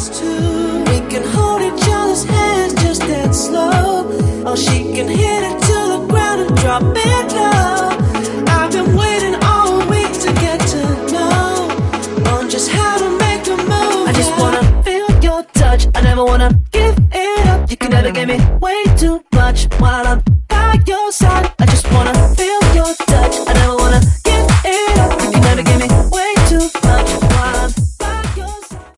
us two. We can hold each other's hands just that slow. Oh, she can hit it to the ground and drop it low. I've been waiting all week to get to know on just how to make a move. I just wanna feel your touch. I never wanna give it up. You can never give me way too much while I'm